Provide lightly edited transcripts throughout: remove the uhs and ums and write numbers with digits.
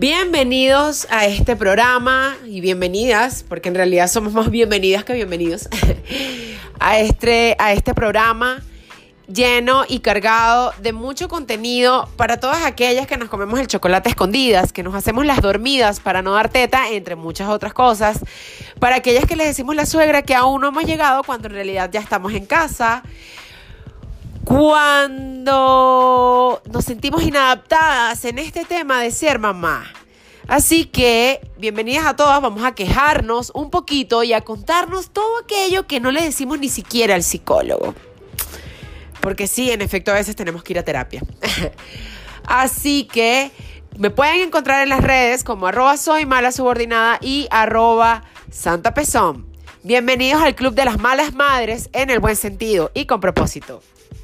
Bienvenidos a este programa y bienvenidas, porque en realidad somos más bienvenidas que bienvenidos, a este programa lleno y cargado de mucho contenido para todas aquellas que nos comemos el chocolate a escondidas, que nos hacemos las dormidas para no dar teta, entre muchas otras cosas, para aquellas que les decimos la suegra que aún no hemos llegado cuando en realidad ya estamos en casa, cuando nos sentimos inadaptadas en este tema de ser mamá. Así que, bienvenidas a todas, vamos a quejarnos un poquito y a contarnos todo aquello que no le decimos ni siquiera al psicólogo. Porque sí, en efecto, a veces tenemos que ir a terapia. Así que me pueden encontrar en las redes como @soymalasubordinada y @santapezón. Bienvenidos al Club de las Malas Madres en el buen sentido y con propósito.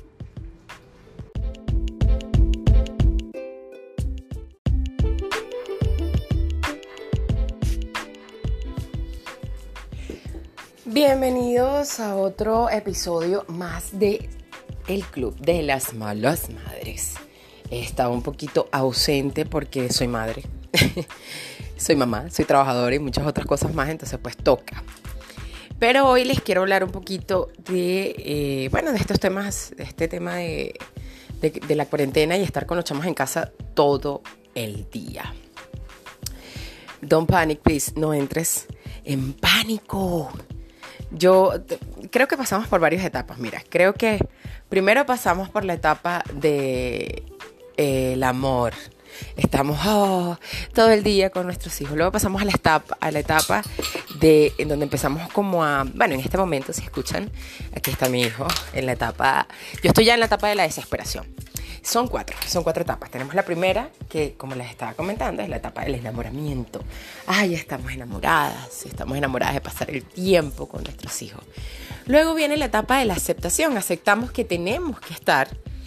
Bienvenidos a otro episodio más de El Club de las Malas Madres. He estado un poquito ausente porque soy madre, soy mamá, soy trabajadora y muchas otras cosas más, entonces pues toca. Pero hoy les quiero hablar un poquito de estos temas, de este tema de la cuarentena y estar con los chamos en casa todo el día. Don't panic, please, no entres en pánico. Yo creo que pasamos por varias etapas. Mira, creo que primero pasamos por la etapa de el amor. Estamos todo el día con nuestros hijos. Luego pasamos a la etapa en donde empezamos en este momento, si escuchan, aquí está mi hijo, yo estoy ya en la etapa de la desesperación. Son cuatro etapas. Tenemos la primera, que como les estaba comentando, es la etapa del enamoramiento. Estamos enamoradas de pasar el tiempo con nuestros hijos. Luego viene la etapa de la aceptación. Aceptamos que tenemos que estar,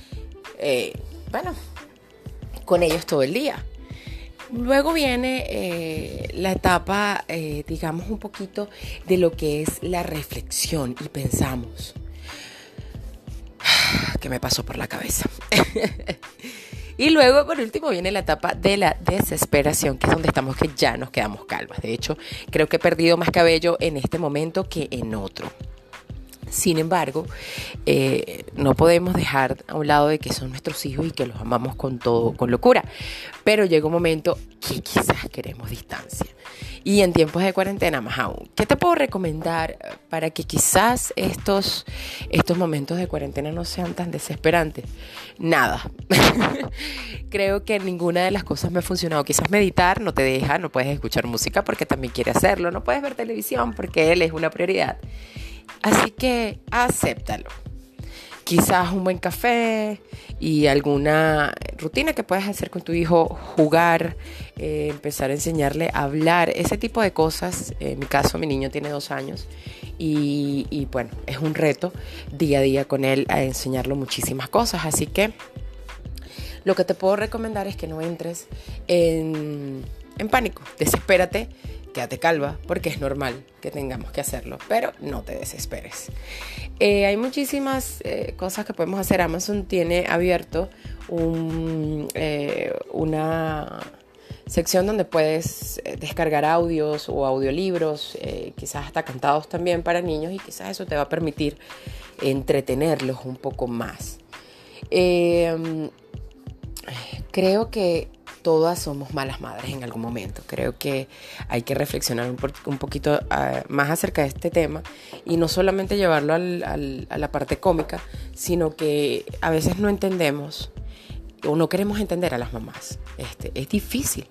con ellos todo el día. Luego viene la etapa, un poquito de lo que es la reflexión y pensamos, ¿qué me pasó por la cabeza? Y luego, por último, viene la etapa de la desesperación, que es donde estamos que ya nos quedamos calvas. De hecho, creo que he perdido más cabello en este momento que en otro. Sin embargo, no podemos dejar a un lado de que son nuestros hijos y que los amamos con locura. Pero llega un momento que quizás queremos distancia. Y en tiempos de cuarentena más aún. ¿Qué te puedo recomendar para que quizás estos momentos de cuarentena no sean tan desesperantes? Nada. Creo que ninguna de las cosas me ha funcionado. Quizás meditar no te deja, no puedes escuchar música porque también quiere hacerlo. No puedes ver televisión porque él es una prioridad. Así que acéptalo. Quizás un buen café y alguna rutina que puedas hacer con tu hijo, jugar, empezar a enseñarle a hablar, ese tipo de cosas. En mi caso, mi niño tiene 2 años y es un reto día a día con él a enseñarle muchísimas cosas. Así que lo que te puedo recomendar es que no entres en pánico, desespérate. Quédate calva, porque es normal que tengamos que hacerlo, pero no te desesperes. Hay muchísimas cosas que podemos hacer. Amazon tiene abierto una sección donde puedes descargar audios o audiolibros, quizás hasta cantados también para niños, y quizás eso te va a permitir entretenerlos un poco más. Creo que todas somos malas madres en algún momento. Creo que hay que reflexionar un poquito más acerca de este tema y no solamente llevarlo a la parte cómica, sino que a veces no entendemos o no queremos entender a las mamás. Es difícil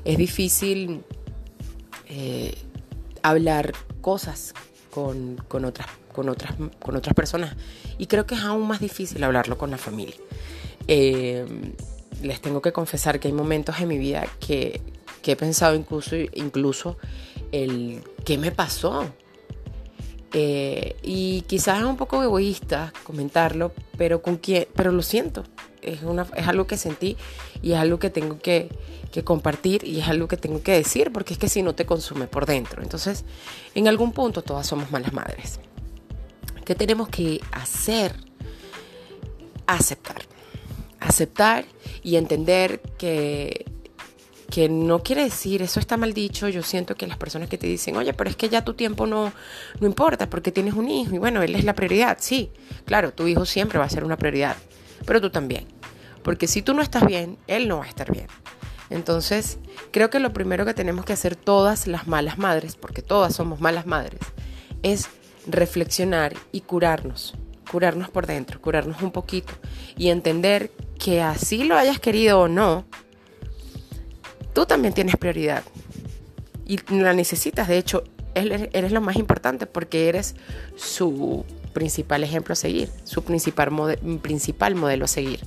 hablar cosas con otras personas, y creo que es aún más difícil hablarlo con la familia. Les tengo que confesar que hay momentos en mi vida que he pensado incluso el ¿qué me pasó? Y quizás es un poco egoísta comentarlo, pero lo siento. Es algo que sentí y es algo que tengo que compartir y es algo que tengo que decir, porque es que si no te consume por dentro. Entonces, en algún punto todas somos malas madres. ¿Qué tenemos que hacer? Aceptar y entender que que no quiere decir, eso está mal dicho. Yo siento que las personas que te dicen, oye, pero es que ya tu tiempo no importa porque tienes un hijo y bueno, él es la prioridad. Sí, claro, tu hijo siempre va a ser una prioridad, pero tú también. Porque si tú no estás bien, él no va a estar bien. Entonces, creo que lo primero que tenemos que hacer todas las malas madres, porque todas somos malas madres, es reflexionar y curarnos por dentro, curarnos un poquito y entender que así lo hayas querido o no, tú también tienes prioridad y la necesitas. De hecho, eres lo más importante porque eres su principal ejemplo a seguir, su principal modelo a seguir.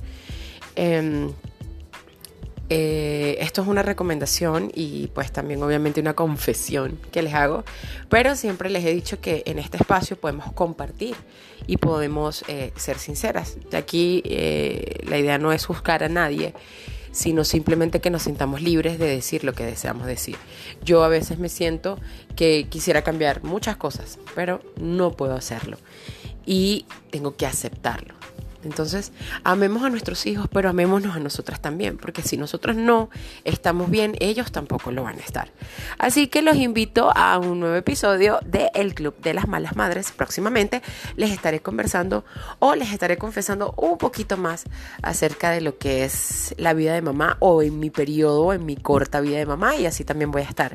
Esto es una recomendación y pues también obviamente una confesión que les hago, pero siempre les he dicho que en este espacio podemos compartir y podemos ser sinceras. De aquí la idea no es juzgar a nadie, sino simplemente que nos sintamos libres de decir lo que deseamos decir. Yo a veces me siento que quisiera cambiar muchas cosas, pero no puedo hacerlo y tengo que aceptarlo. Entonces, amemos a nuestros hijos, pero amémonos a nosotras también, porque si nosotros no estamos bien, ellos tampoco lo van a estar. Así que los invito a un nuevo episodio de El Club de las Malas Madres. Próximamente les estaré conversando o les estaré confesando un poquito más acerca de lo que es la vida de mamá o en mi periodo, en mi corta vida de mamá, y así también voy a estar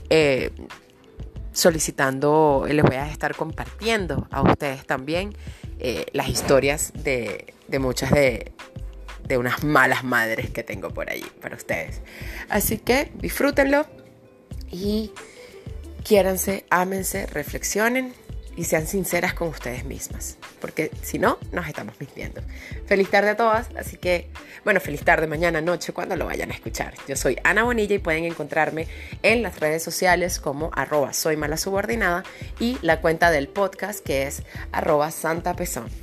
solicitando, les voy a estar compartiendo a ustedes también las historias de muchas de unas malas madres que tengo por allí para ustedes. Así que disfrútenlo y quiéranse, ámense, reflexionen y sean sinceras con ustedes mismas, porque si no, nos estamos mintiendo. Feliz tarde a todas, así que, bueno, feliz tarde, mañana, noche, cuando lo vayan a escuchar. Yo soy Ana Bonilla y pueden encontrarme en las redes sociales como @soymalasubordinada y la cuenta del podcast que es @santapezón.